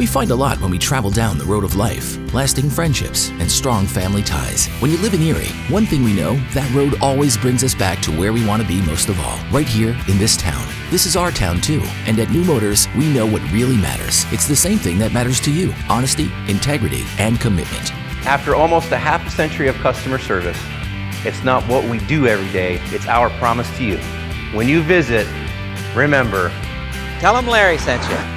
We find a lot when we travel down the road of life, lasting friendships and strong family ties. When you live in Erie, one thing we know, that road always brings us back to where we want to be most of all, right here in this town. This is our town too, and at New Motors, we know what really matters. It's the same thing that matters to you: honesty, integrity, and commitment. After almost a half a century of customer service, it's not what we do every day, it's our promise to you. When you visit, remember, Tell them Larry sent you.